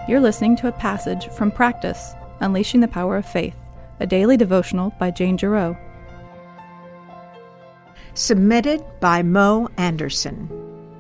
You're listening to a passage from Practice, Unleashing the Power of Faith, a daily devotional by Jane Giroux. Submitted by Mo Anderson.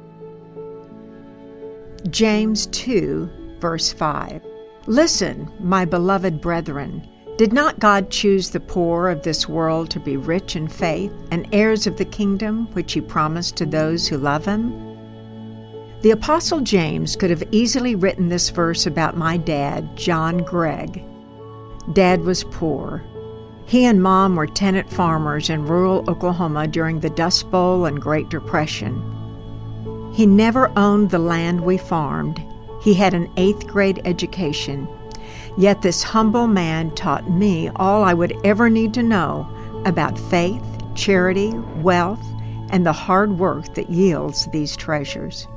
James 2, verse 5. Listen, my beloved brethren, did not God choose the poor of this world to be rich in faith and heirs of the kingdom which he promised to those who love him? The Apostle James could have easily written this verse about my dad, John Gregg. Dad was poor. He and Mom were tenant farmers in rural Oklahoma during the Dust Bowl and Great Depression. He never owned the land we farmed. He had an 8th grade education. Yet this humble man taught me all I would ever need to know about faith, charity, wealth, and the hard work that yields these treasures.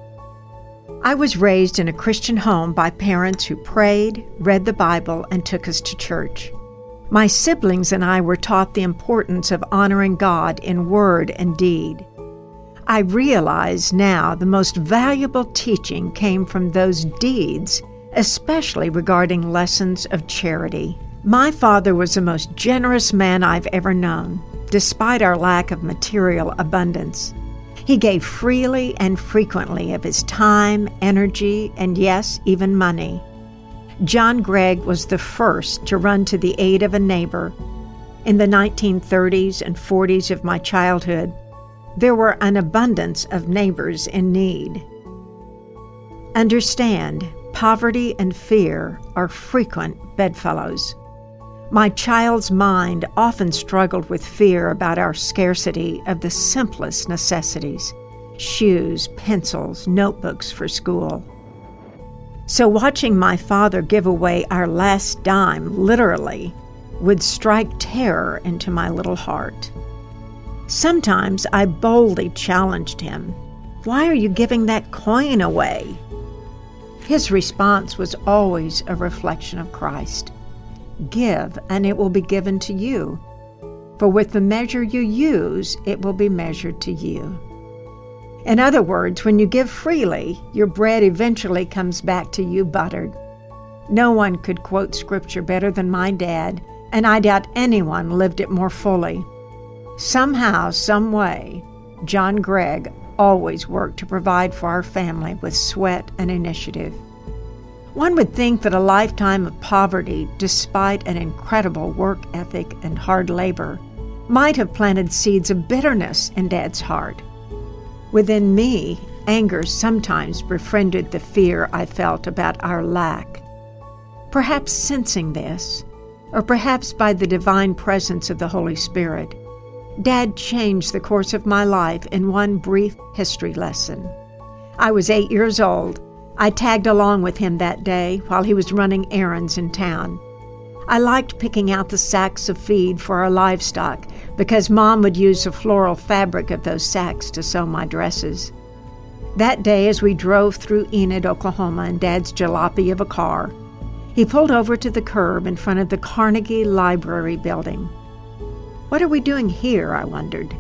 I was raised in a Christian home by parents who prayed, read the Bible, and took us to church. My siblings and I were taught the importance of honoring God in word and deed. I realize now the most valuable teaching came from those deeds, especially regarding lessons of charity. My father was the most generous man I've ever known, despite our lack of material abundance. He gave freely and frequently of his time, energy, and yes, even money. John Gregg was the first to run to the aid of a neighbor. In the 1930s and 40s of my childhood, there were an abundance of neighbors in need. Understand, poverty and fear are frequent bedfellows. My child's mind often struggled with fear about our scarcity of the simplest necessities: shoes, pencils, notebooks for school. So watching my father give away our last dime, literally, would strike terror into my little heart. Sometimes I boldly challenged him, "Why are you giving that coin away?" His response was always a reflection of Christ. Give, and it will be given to you. For with the measure you use, it will be measured to you. In other words, when you give freely, your bread eventually comes back to you buttered. No one could quote Scripture better than my dad, and I doubt anyone lived it more fully. Somehow, some way, John Gregg always worked to provide for our family with sweat and initiative. One would think that a lifetime of poverty, despite an incredible work ethic and hard labor, might have planted seeds of bitterness in Dad's heart. Within me, anger sometimes befriended the fear I felt about our lack. Perhaps sensing this, or perhaps by the divine presence of the Holy Spirit, Dad changed the course of my life in one brief history lesson. I was 8 years old. I tagged along with him that day while he was running errands in town. I liked picking out the sacks of feed for our livestock because Mom would use the floral fabric of those sacks to sew my dresses. That day, as we drove through Enid, Oklahoma in Dad's jalopy of a car, he pulled over to the curb in front of the Carnegie Library building. "What are we doing here?" I wondered.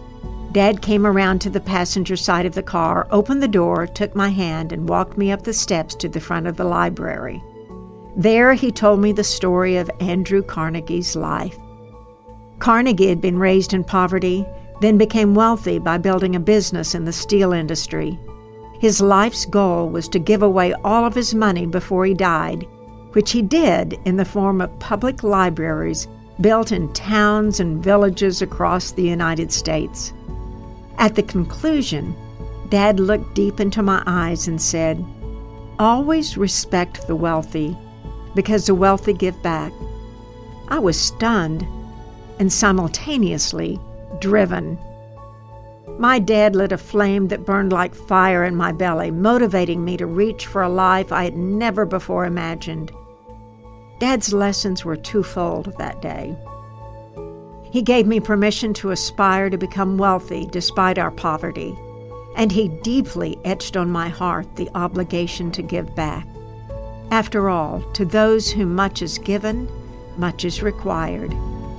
Dad came around to the passenger side of the car, opened the door, took my hand, and walked me up the steps to the front of the library. There he told me the story of Andrew Carnegie's life. Carnegie had been raised in poverty, then became wealthy by building a business in the steel industry. His life's goal was to give away all of his money before he died, which he did in the form of public libraries built in towns and villages across the United States. At the conclusion, Dad looked deep into my eyes and said, "Always respect the wealthy, because the wealthy give back." I was stunned and simultaneously driven. My dad lit a flame that burned like fire in my belly, motivating me to reach for a life I had never before imagined. Dad's lessons were twofold that day. He gave me permission to aspire to become wealthy despite our poverty, and he deeply etched on my heart the obligation to give back. After all, to those whom much is given, much is required.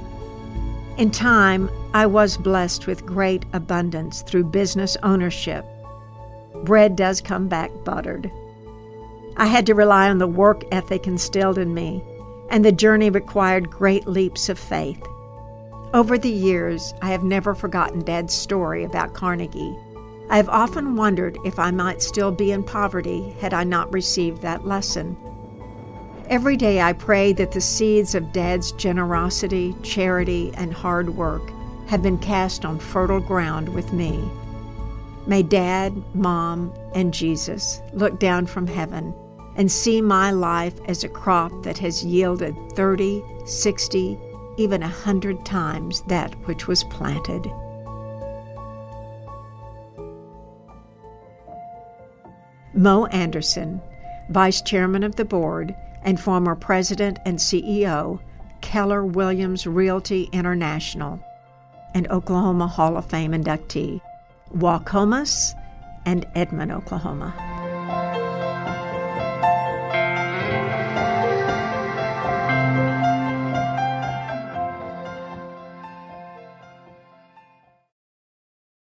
In time, I was blessed with great abundance through business ownership. Bread does come back buttered. I had to rely on the work ethic instilled in me, and the journey required great leaps of faith. Over the years, I have never forgotten Dad's story about Carnegie. I have often wondered if I might still be in poverty had I not received that lesson. Every day I pray that the seeds of Dad's generosity, charity, and hard work have been cast on fertile ground with me. May Dad, Mom, and Jesus look down from heaven and see my life as a crop that has yielded 30, 60, even 100 times that which was planted. Mo Anderson, Vice Chairman of the Board and former President and CEO, Keller Williams Realty International, and Oklahoma Hall of Fame inductee, Waukomis and Edmond, Oklahoma.